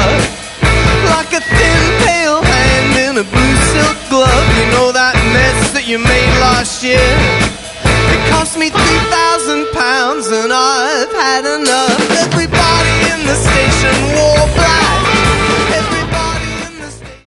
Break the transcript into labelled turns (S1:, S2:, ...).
S1: like a thin pale hand in a blue silk glove. You know that mess that you made last year? It cost me $3,000